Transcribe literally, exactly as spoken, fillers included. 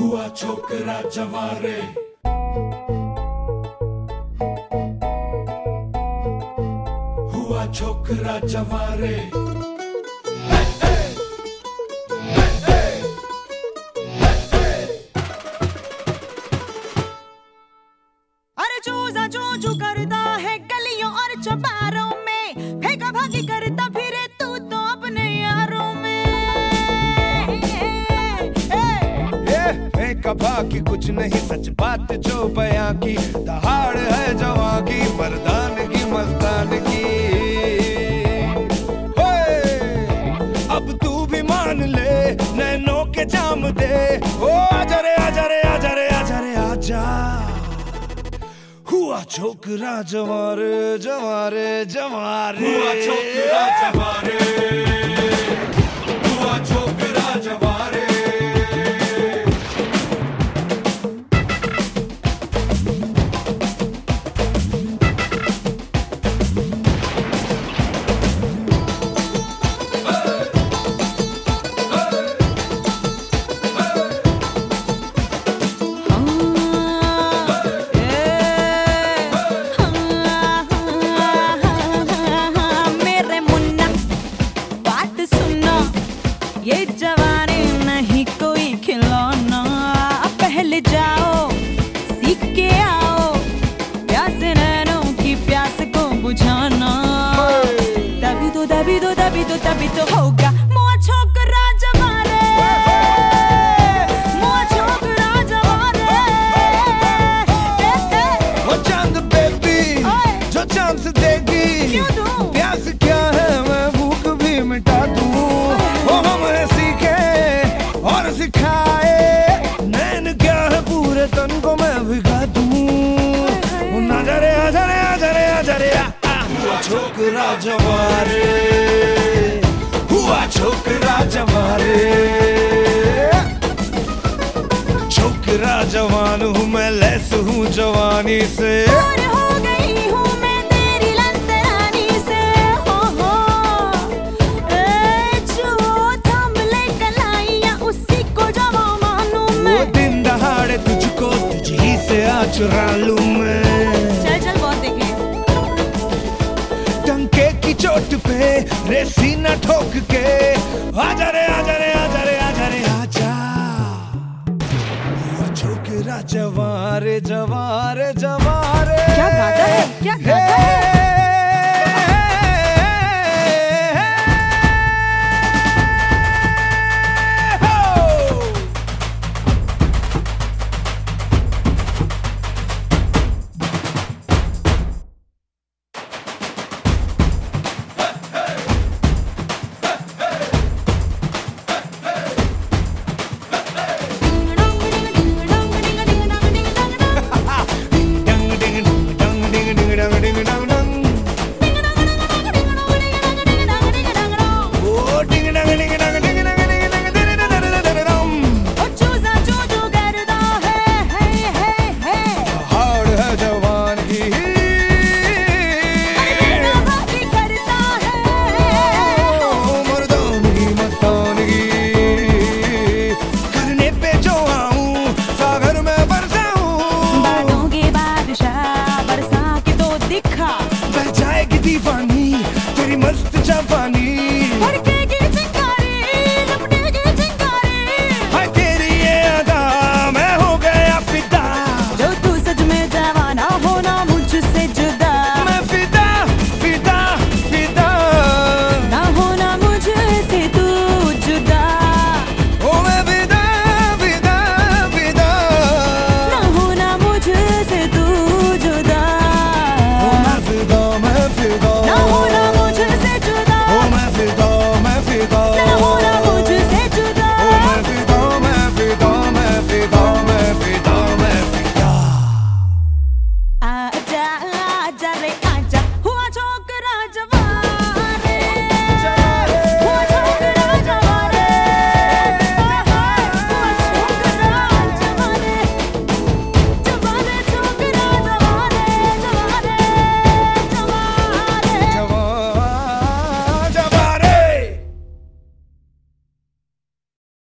हुआ छोकरा जवारे, हुआ छोकरा जवारे। अरे चूजा चू चू करता है गलियों और चौबारों में, फेंका भागी करता फिरे तू तो अपने यारों में। फेंका भागी कुछ नहीं, सच बात जो बयां की, दहाड़ है जवां की, मर्दान की मस्तान की। अब तू भी मान ले, नैनों के जाम दे, ओ आजा रे आजा रे आजा रे आजा रे आजा। हुआ छोकरा जवारे जवारे जवारे, हुआ छोकरा जवारे, हुआ छोकरा जवारे। ये जवानी नहीं कोई खिलौना, पहले जाओ सीख के आओ, प्यास नैनों की प्यास को बुझाना। तभी तो तभी तो तभी तो तभी तो होगा मुआ छोकरा जवारे, मुआ छोकरा जवारे। वो चांद बेबी जो चांस देगी, क्यों दूं? प्यास क्या है मैं भूख भी मिटा दूं। वो हमें सीखे और सिखाए, नैन क्या है पूरे तन को मैं भिगा दूं। आजा रे आजा रे आजा रे आजा रे आ, आ। हुआ छोकरा जवारे, हुआ छोकरा जवारे। छोकरा जवान हूँ मैं, लैस हूँ जवानी से, और हो गई हूँ मैं तेरी लंतरानी से। हो हो ए जो थम ले कलाइयाँ उसी को जवा मानूं मैं। वो दिन दहाड़े तुझको तुझी से आ चुरा लूं मैं। चल चल बहुत देखे। टंके की चोट पे रे सीना ठोक के, आजा रे आजा रे आजा रे आजा रे आजा। हुआ छोकरा जवारे जवारे जवारे। क्या गाता है, क्या गाता है? दीवानी तेरी मस्त जवानी।